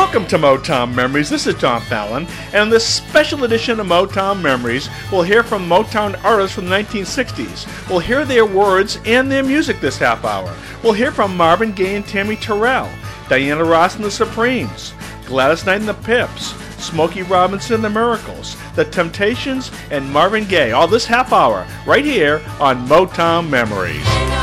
Welcome to Motown Memories. This is John Fallon, and in this special edition of Motown Memories, we'll hear from Motown artists from the 1960s. We'll hear their words and their music this half hour. We'll hear from Marvin Gaye and Tammy Terrell, Diana Ross and the Supremes, Gladys Knight and the Pips, Smokey Robinson and the Miracles, The Temptations, and Marvin Gaye. All this half hour right here on Motown Memories.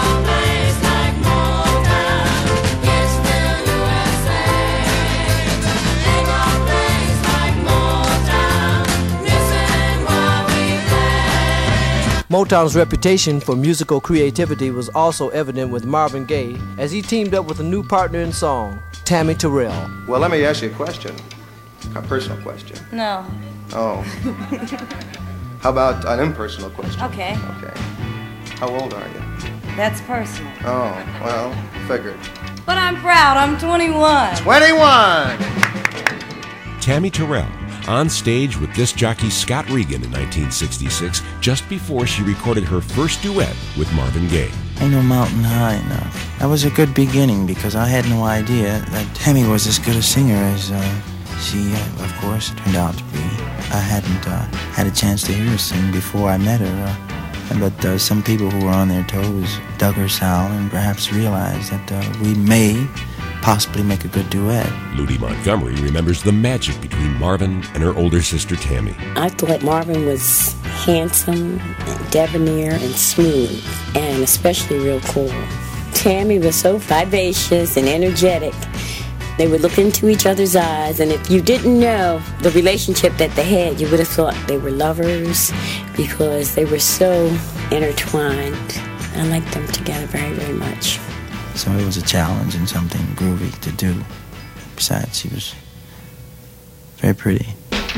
Motown's reputation for musical creativity was also evident with Marvin Gaye as he teamed up with a new partner in song, Tammy Terrell. Well, let me ask you a question. A personal question. No. Oh. How about an impersonal question? Okay. Okay. How old are you? That's personal. Oh, well, figured. But I'm proud. I'm 21. 21! Tammy Terrell, on stage with disc jockey Scott Regan in 1966, just before she recorded her first duet with Marvin Gaye. Ain't no mountain high enough. That was a good beginning because I had no idea that Tammy was as good a singer as she, of course, turned out to be. I hadn't had a chance to hear her sing before I met her, but some people who were on their toes dug her sound and perhaps realized that we may possibly make a good duet. Ludi Montgomery remembers the magic between Marvin and her older sister Tammy. I thought Marvin was handsome, and debonair, and smooth, and especially real cool. Tammy was so vivacious and energetic. They would look into each other's eyes, and if you didn't know the relationship that they had, you would have thought they were lovers because they were so intertwined. I liked them together very, very much. So it was a challenge and something groovy to do. Besides, she was very pretty.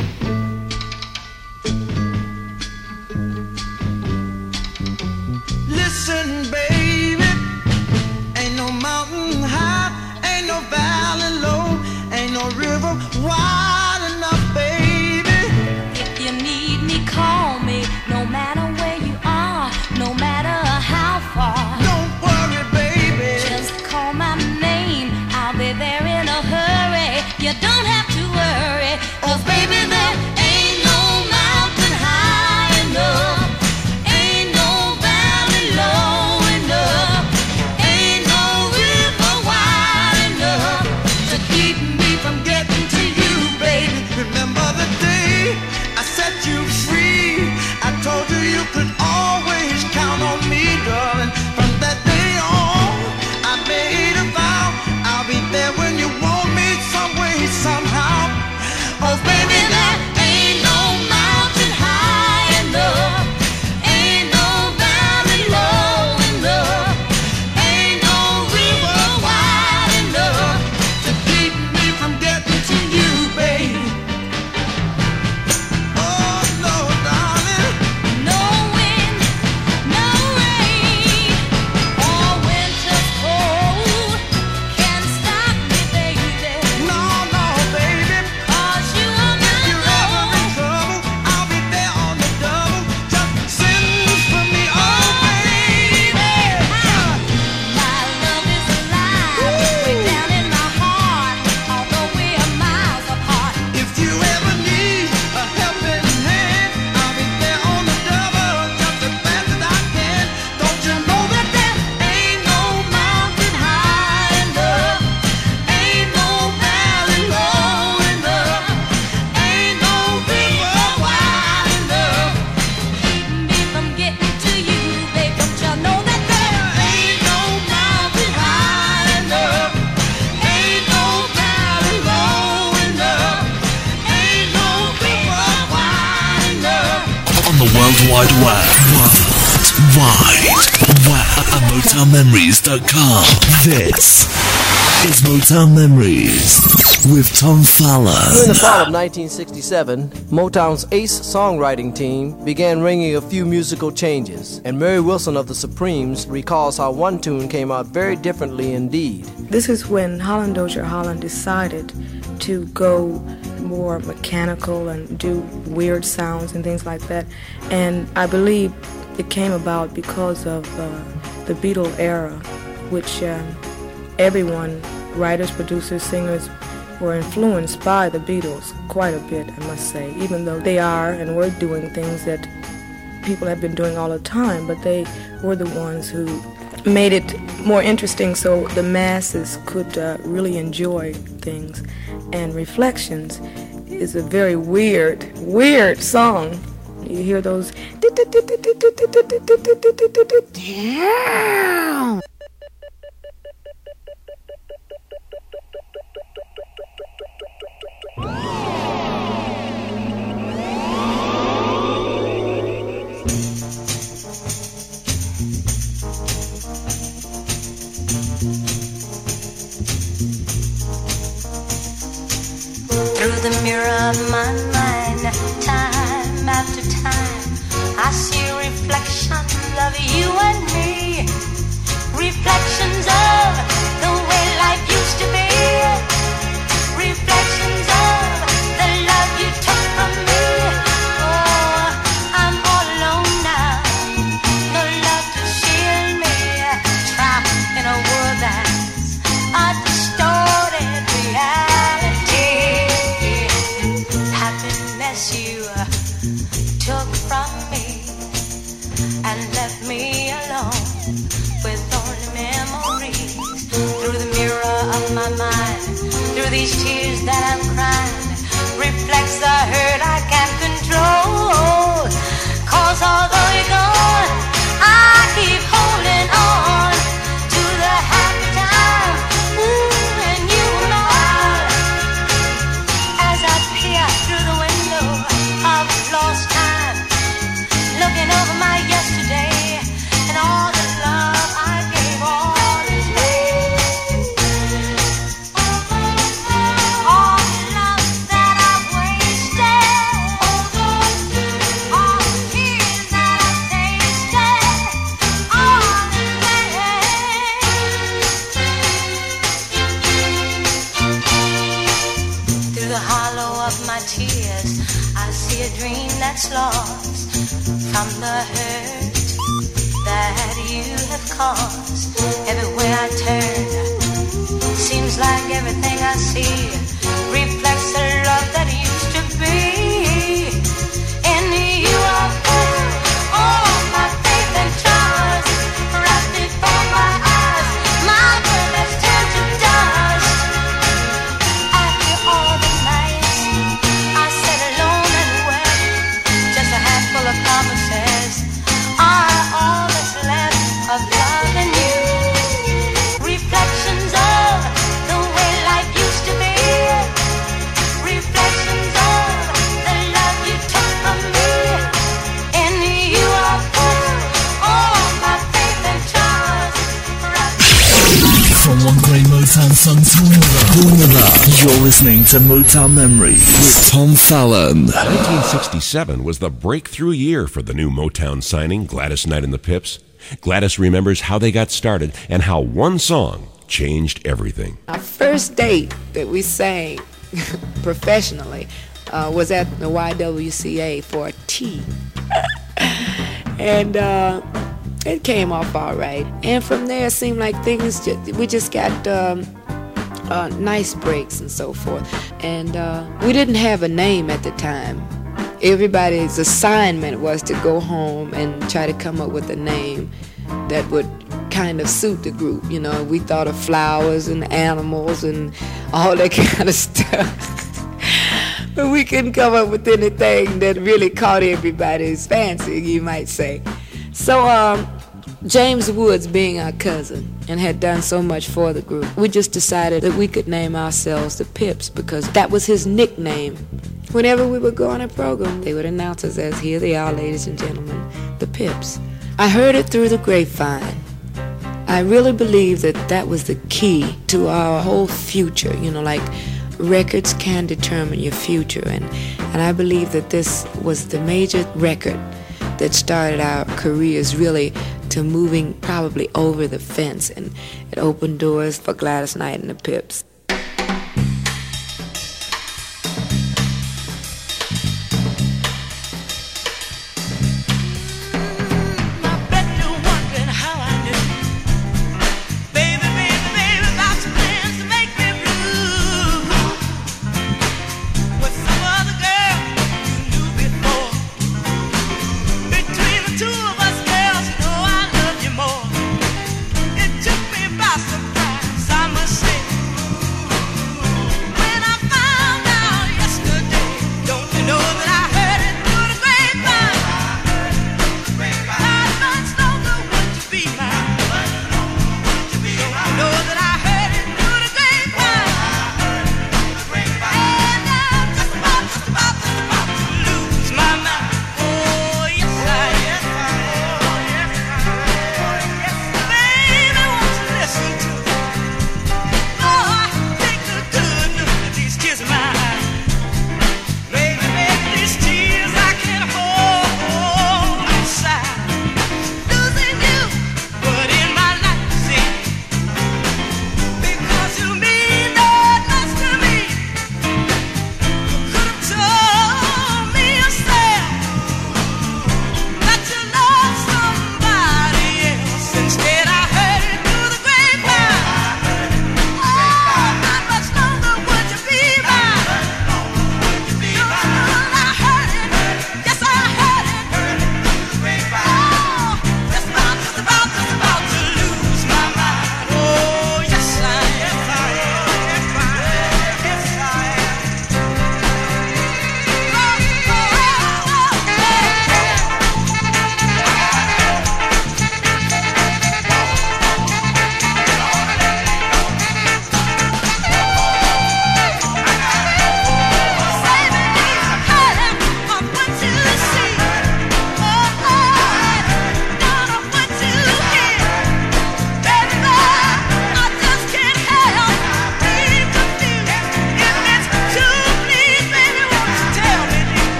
Listen, baby, ain't no mountain high, ain't no valley low, ain't no river wide enough, baby. If you need me, call me. No matter where you are, no matter how far. Don't worry, baby. Just call my name. I'll be there in a hurry. You don't have to worry. 'Cause baby, there ain't no mountain high enough. Ain't no valley low enough. Ain't no river wide enough to keep me from getting to you, baby. Remember the day I set you free. I told you you could always count on me, darling. From that day on, I made a vow. I'll be there when you want me, some way, somehow. 'Cause baby, there ain't no mountain high enough. Ain't no valley low enough. Ain't no river wide enough to keep me from getting to you, baby. Oh, no, darling. No wind, no rain, or winter's cold can stop me, baby. No, no, baby. 'Cause you are If my you're ever in love. trouble, I'll be there on the double. Just send for me, oh, baby. My love is alive, way down in my heart, although we are miles apart. If you ever need a helping hand, I'll be there on the double, just as fast as I can. Don't you know that there ain't no mountain high enough? Ain't no valley low enough. Ain't no river wide enough Keep me from getting to you, babe. Don't you know that there Ain't no mountain high enough. Ain't no valley low enough. Ain't no river wide enough. On the World Wide Web. At MotownMemories.com. This is Motown Memories with Tom Fowler. During the fall of 1967, Motown's ace songwriting team began ringing a few musical changes, and Mary Wilson of the Supremes recalls how one tune came out very differently indeed. This is when Holland Dozier Holland decided to go more mechanical and do weird sounds and things like that. And I believe it came about because of the Beatle era, which everyone, writers, producers, singers, were influenced by the Beatles quite a bit, I must say, even though they are and were doing things that people have been doing all the time, but they were the ones who made it more interesting so the masses could really enjoy things. And Reflections is a very weird song. You hear those... Through the mirror of my mind, time after time, I see reflections of you and me. Reflections of the way life used to be. Reflections of the love you took from me. Oh, I'm all alone now. No love to shield me. Trapped in a world that's a distorted reality. Happiness you took from me and left me alone with only memories. Through the mirror of my mind, through these tears that I'm crying, reflects the hurt I can't control. 'Cause although you're gone, I keep holding on to the happy time. Ooh, and you were mine. As I peer through the window of lost time, looking over my yesterday and all the love I gave, all is wasted. All the love that I've wasted, all the tears that I've tasted, all is wasted. Through the hollow of my tears, I see a dream that's lost from the hurt that you have caused. Everywhere I turn, seems like everything I see reflects the love that used to be. In you I put all my faith and trust, right before my eyes, my world has turned to dust. After all the nights I sat alone and wept, just a handful of promises are all that's left of love and you. Reflections of the way life used to be. Reflections of the love you took from me. In you I put all my faith and trust. From one great Motown song to another, you're listening to Motown Memories with Tom Fallon. 1967 was the breakthrough year for the new Motown signing, Gladys Knight and the Pips. Gladys remembers how they got started and how one song changed everything. Our first date that we sang professionally was at the YWCA for a tea. And it came off all right. And from there, it seemed like we just got nice breaks and so forth. And we didn't have a name at the time. Everybody's assignment was to go home and try to come up with a name that would kind of suit the group. You know, we thought of flowers and animals and all that kind of stuff. But we couldn't come up with anything that really caught everybody's fancy, you might say. So James Woods, being our cousin and had done so much for the group, we just decided that we could name ourselves the Pips because that was his nickname. Whenever we would go on a program, they would announce us as, "Here they are, ladies and gentlemen, the Pips." I heard it through the grapevine. I really believe that that was the key to our whole future. You know, like records can determine your future, and I believe that this was the major record that started our careers really to moving probably over the fence, and it opened doors for Gladys Knight and the Pips.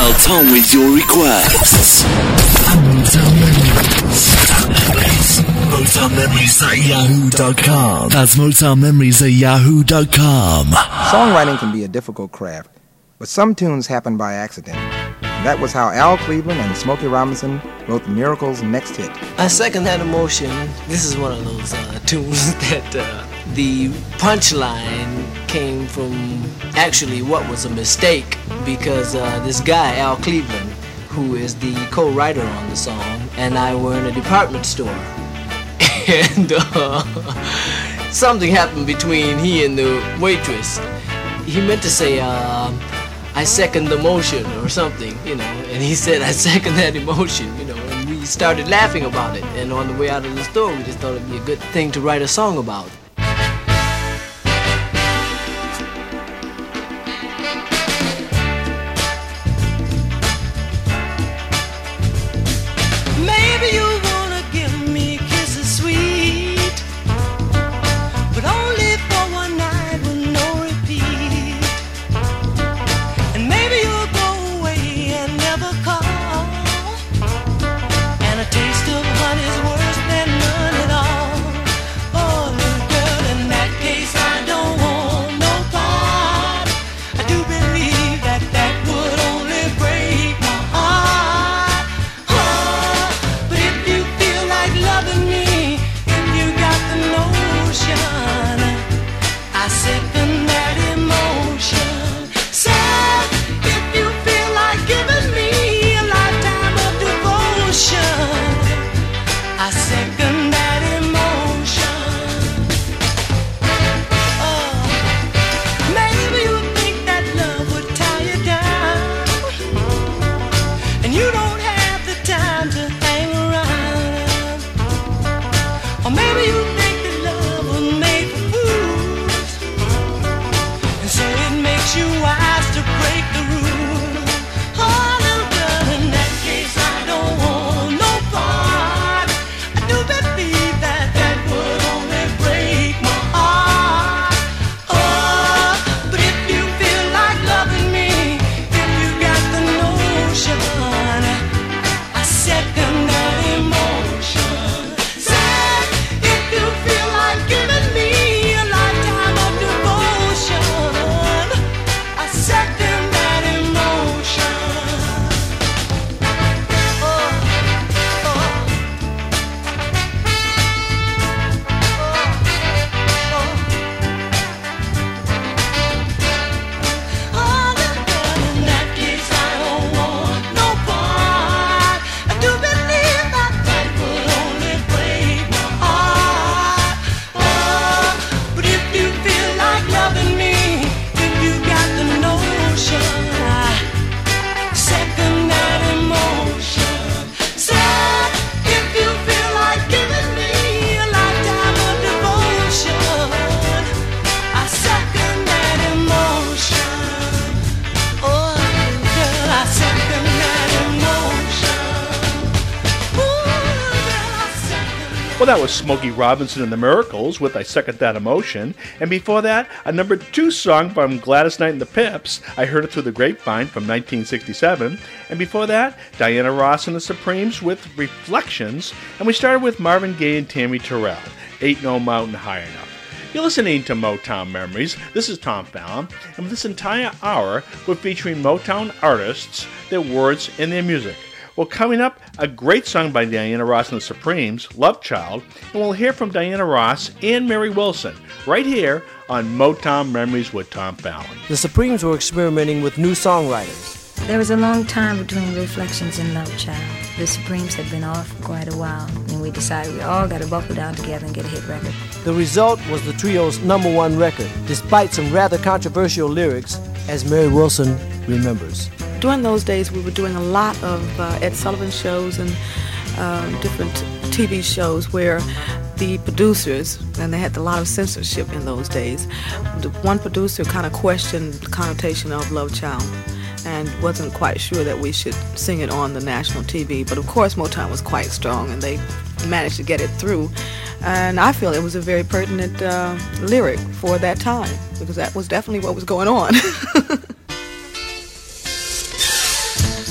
Email Tom with your requests. Motown Memories. MotownMemories@yahoo.com. That's MotownMemories@yahoo.com. Songwriting can be a difficult craft, but some tunes happen by accident. That was how Al Cleveland and Smokey Robinson wrote the Miracles' next hit. I second that emotion. This is one of those tunes that the punchline came from actually what was a mistake, because this guy, Al Cleveland, who is the co-writer on the song, and I were in a department store. And something happened between he and the waitress. He meant to say, I second the motion or something, and he said, I second that emotion, and we started laughing about it. And on the way out of the store, we just thought it'd be a good thing to write a song about. Maybe you wanna give me kisses sweet, but only for one night with no repeat. And maybe you'll go away and never call, and a taste of honey's worse than none at all. Oh, little girl, in that case I don't want no part. I do believe that that would only break my heart. But if you feel like loving me, if you got the notion, I second that emotion. Say, if you feel like giving me a lifetime of devotion, I second that emotion. Maybe you think that love would tie you down, and you don't have the time to hang around. Or maybe you think that love was made for fools, and so it makes you wise to break the rules. Oh, little girl, in that case I don't want no part. I do believe that that would only break my heart. Oh, but if you feel like loving me, if you got the notion, I second that emotion. Say, if you feel like giving me a lifetime of devotion, I second that emotion. Oh, little girl, in that case I don't want no part. I do believe that that would only break my heart. Oh, but if you feel like loving me, if you got the notion, I second that emotion. Say, if you feel like giving me a lifetime of devotion, I second that emotion. Oh, girl, I second that emotion. Ooh, girl, I second. Well, that was Smokey Robinson and the Miracles with I Second That Emotion. And before that, a number 2 song from Gladys Knight and the Pips, I Heard It Through the Grapevine from 1967. And before that, Diana Ross and the Supremes with Reflections. And we started with Marvin Gaye and Tammy Terrell, Ain't No Mountain High Enough. You're listening to Motown Memories. This is Tom Fallon, and this entire hour we're featuring Motown artists, their words, and their music. Well, coming up, a great song by Diana Ross and the Supremes, Love Child, and we'll hear from Diana Ross and Mary Wilson right here on Motown Memories with Tom Fallon. The Supremes were experimenting with new songwriters. There was a long time between Reflections and Love Child. The Supremes had been off for quite a while, and we decided we all got to buckle down together and get a hit record. The result was the trio's #1 record, despite some rather controversial lyrics, as Mary Wilson remembers. During those days, we were doing a lot of Ed Sullivan shows and different TV shows where the producers, and they had a lot of censorship in those days, the one producer kind of questioned the connotation of Love Child and wasn't quite sure that we should sing it on the national TV. But of course, Motown was quite strong, and they managed to get it through. And I feel it was a very pertinent lyric for that time, because that was definitely what was going on.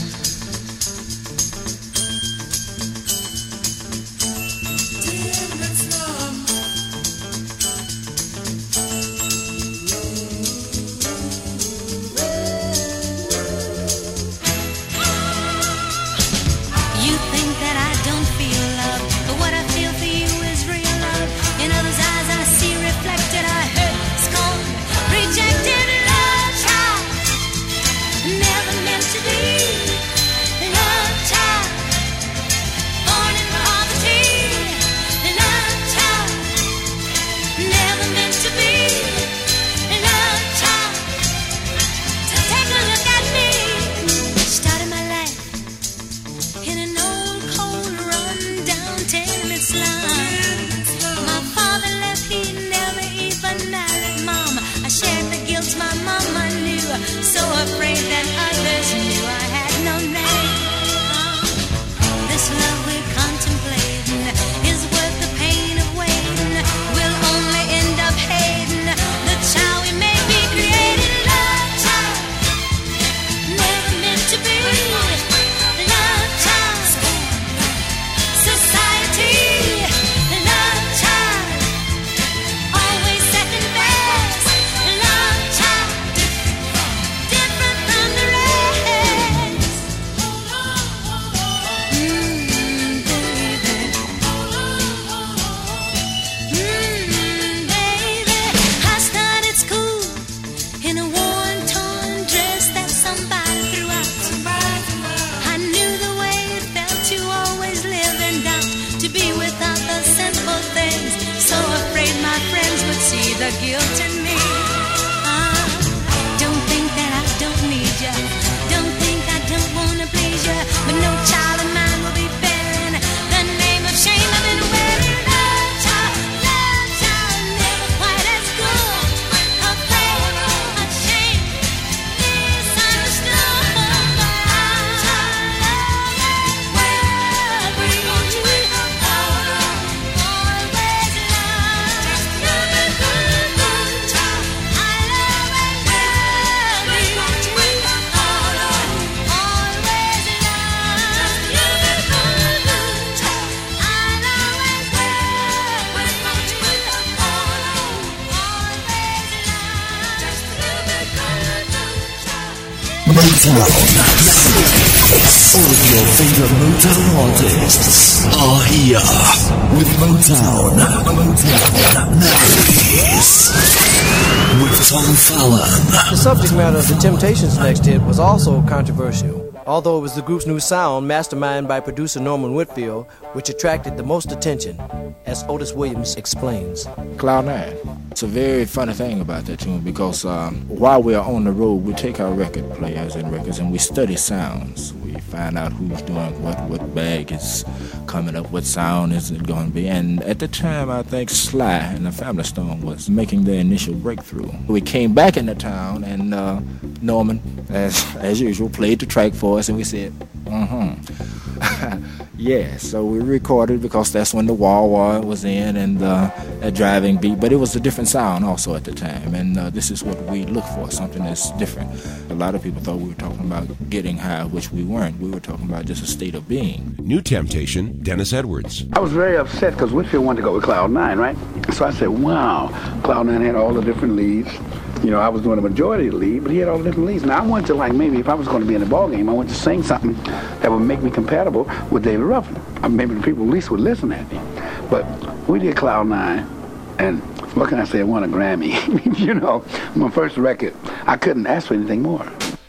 the guilt in me. Don't think that I don't need you. Don't think I don't wanna please you. But no child of mine will be bearing the name of shame. I've been wearing love child, never quite as good. Afraid, ashamed, misunderstood. Motown. All of your favorite Motown artists are here with Motown Memories with Tom Fallon. The subject matter of the Temptations' next hit was also controversial, although it was the group's new sound, masterminded by producer Norman Whitfield, which attracted the most attention, as Otis Williams explains. Cloud 9. It's a very funny thing about that tune because while we are on the road, we take our record players and records and we study sounds. We find out who's doing what bag is coming up, what sound is it going to be. And at the time, I think Sly and the Family Stone was making their initial breakthrough. We came back into town and Norman, as usual, played the track for us and we said, yeah, so we recorded because that's when the wah-wah was in and a driving beat, but it was a different sound also at the time, and this is what we look for, something that's different. A lot of people thought we were talking about getting high, which we weren't. We were talking about just a state of being. New Temptation, Dennis Edwards. I was very upset because Whitfield wanted to go with Cloud 9, right? So I said, wow, Cloud 9 had all the different leads. You know, I was doing the majority of the lead, but he had all the different leads. Now, I wanted to, like, maybe if I was going to be in the ball game, I wanted to sing something that would make me compatible with David Ruffin. Maybe the people at least would listen at me. But we did Cloud 9, and what can I say? I won a Grammy. You know, my first record. I couldn't ask for anything more.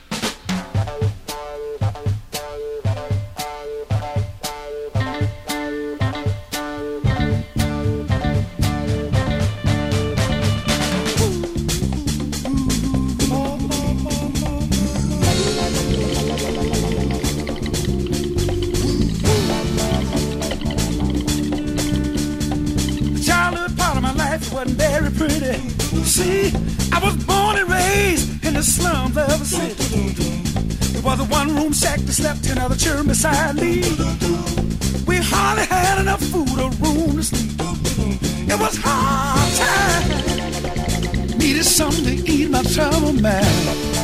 Wasn't very pretty. See, I was born and raised in the slums of a city. There was a one-room shack that slept 10 other children beside me. We hardly had enough food or room to sleep. It was hard time. Needed something to ease my troubled mind.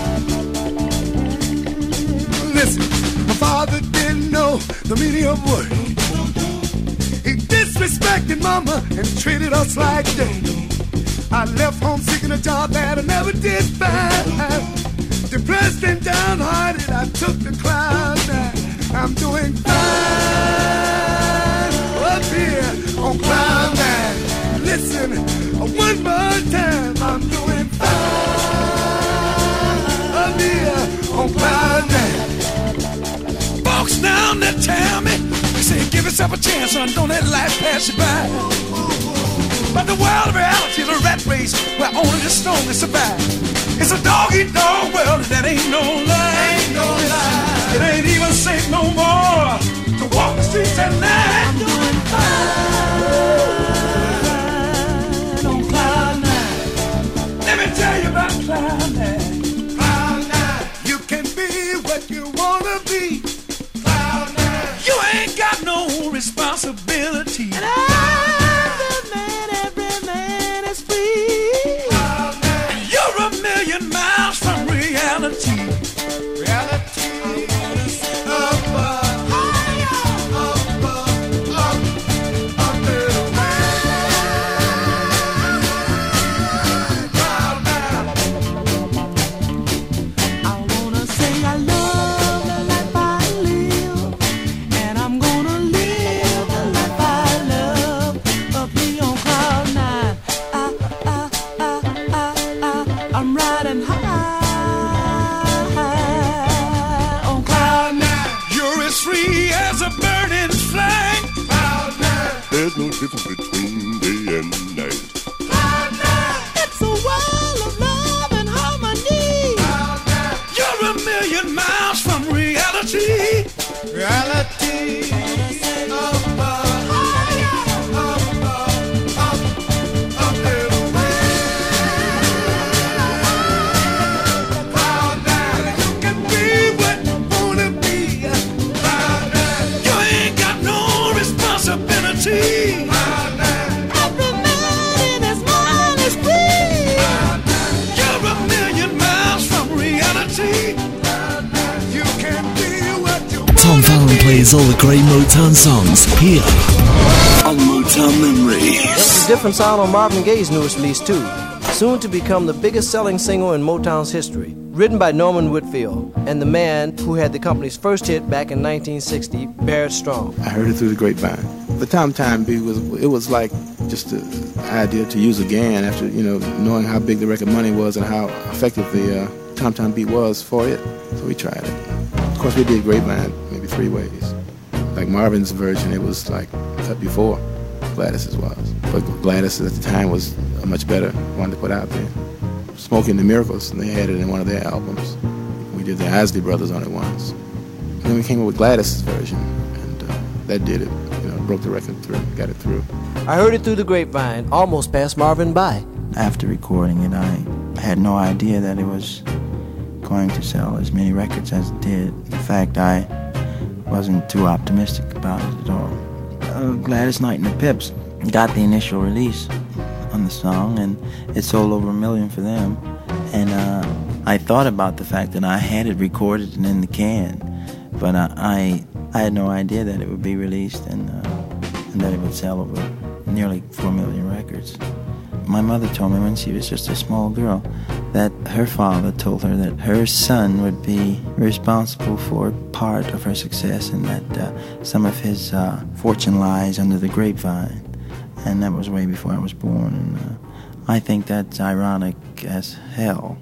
Listen, my father didn't know the meaning of work. He disrespected mama and treated us like dirt. I left home seeking a job that I never did find. Depressed and downhearted, I took the Cloud 9. I'm doing fine up here on Cloud 9. Listen, one more time, I'm doing fine up here on Cloud 9. Folks down there tell me, say, give yourself a chance, son, don't let life pass you by. But the world of reality is a rat race where only the strongest survive. It's a dog-eat-dog world and that ain't no lie. Ain't no lie. It ain't even safe no more to walk the streets at night. I'm doing fine on Cloud 9. Let me tell you about Cloud 9. Cloud 9. You can be what you wanna be. You ain't got no responsibility. And every man is free. And you're a million miles from reality. I wanna Tom Fallon plays all the great Motown songs here on Motown Memories. There's a different sound on Marvin Gaye's newest release too, soon to become the biggest selling single in Motown's history. Written by Norman Whitfield and the man who had the company's first hit back in 1960, Barrett Strong. I heard it through the grapevine. The Tom Tom beat was like just an idea to use again after knowing how big the record money was and how effective the Tom Tom beat was for it. So we tried it. Of course, we did grapevine maybe 3 ways. Like Marvin's version, it was like cut before Gladys's was, but Gladys at the time was a much better one to put out there. Smokey and the Miracles, and they had it in one of their albums. We did the Isley Brothers on it once. And then we came up with Gladys's version, and that did it. Broke the record through, got it through. I heard it through the grapevine, almost passed Marvin by. After recording it, I had no idea that it was going to sell as many records as it did. In fact, I wasn't too optimistic about it at all. Gladys Knight and the Pips got the initial release on the song, and it sold over 1 million for them. And I thought about the fact that I had it recorded and in the can, but I had no idea that it would be released and that it would sell over nearly 4 million records. My mother told me when she was just a small girl that her father told her that her son would be responsible for part of her success and that some of his fortune lies under the grapevine. And that was way before I was born. And I think that's ironic as hell.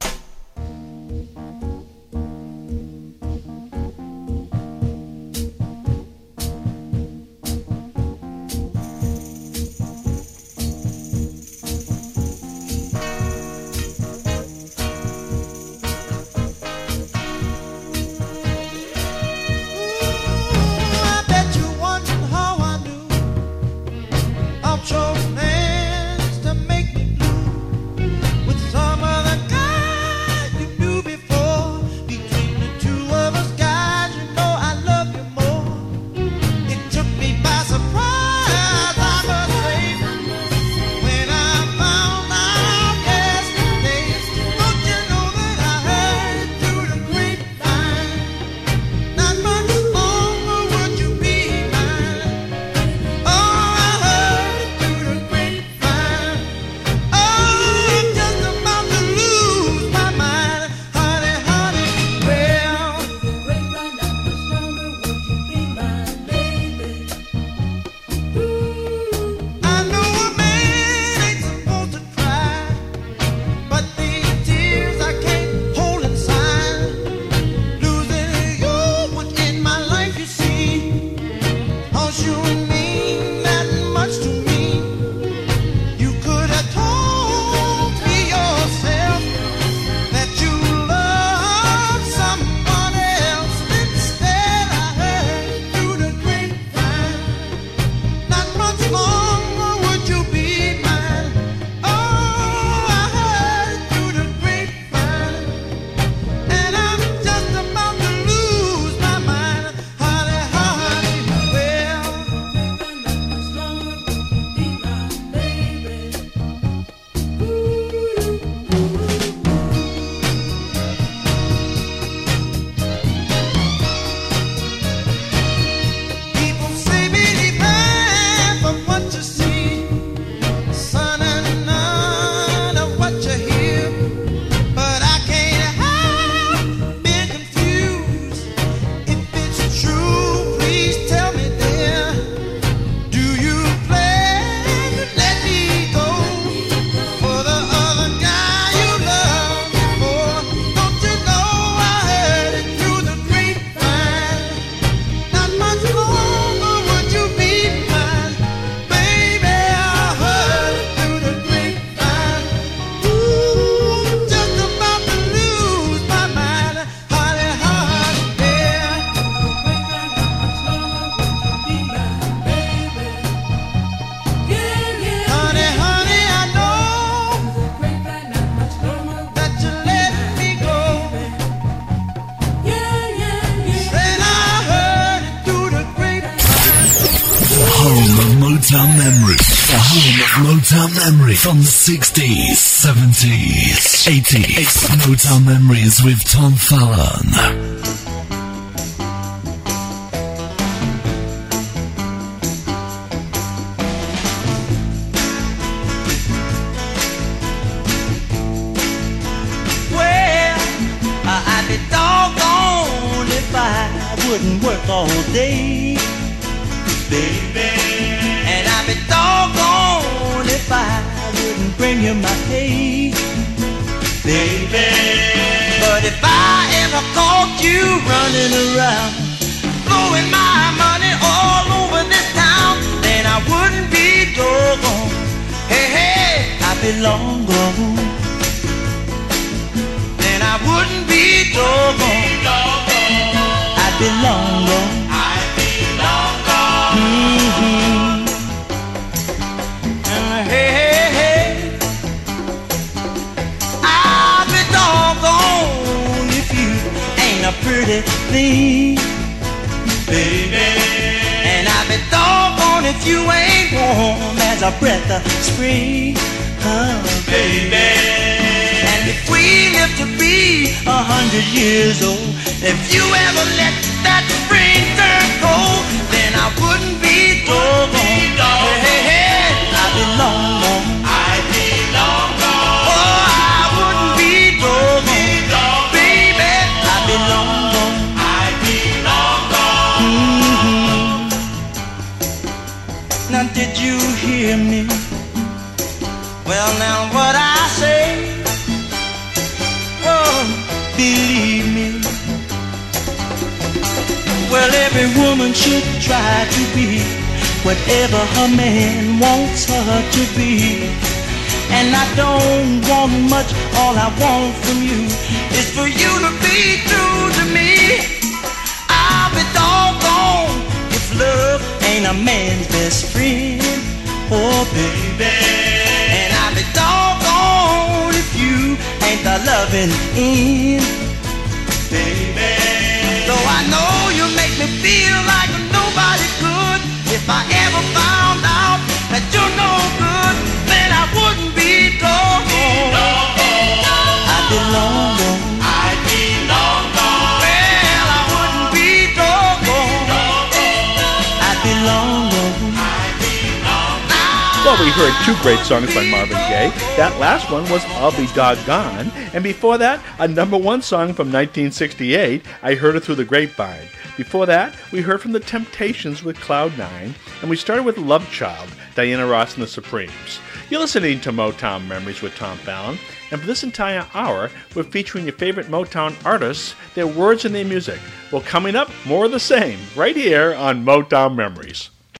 Motown Memory. The home of Motown Memory from the 60s, 70s, 80s. It's Motown Memories with Tom Fallon. wouldn't work all day, baby. And I'd be doggone if I wouldn't bring you my hay, baby. But if I ever caught you running around, blowing my money all over this town, then I wouldn't be doggone. Hey, hey, I'd be long gone. Then I wouldn't be doggone. I'd be long gone. I'd be long gone. Hey, hey, hey, I'll be doggone if you ain't a pretty thing, baby. And I'll be doggone if you ain't warm as a breath of spring, oh, baby. And if we live to be 100 years old, if you ever let that spring turn cold, then I wouldn't be doggone. Hey, hey, hey, I'd be long gone. I'd be long gone. Oh, I wouldn't be doggone. Baby, I'd be long gone. I'd be long gone. Now did you hear me? Well, now what I say, oh, believe me. Well, every woman should try to be whatever her man wants her to be. And I don't want much, all I want from you is for you to be true to me. I'll be doggone if love ain't a man's best friend, oh baby. And I'll be doggone if you ain't the loving end, baby. Though I know you make me feel like nobody could. If I ever found out that you're no good, then I wouldn't be doggone. I'd be long gone. I'd be long gone. Well, I wouldn't be doggone. I'd be long gone. Well, we heard two great songs by Marvin Gaye. That last one was I'll Be Doggone. And before that, a #1 song from 1968, I Heard It Through the Grapevine. Before that, we heard from The Temptations with Cloud 9. And we started with Love Child, Diana Ross and the Supremes. You're listening to Motown Memories with Tom Fallon. And for this entire hour, we're featuring your favorite Motown artists, their words and their music. Well, coming up, more of the same, right here on Motown Memories.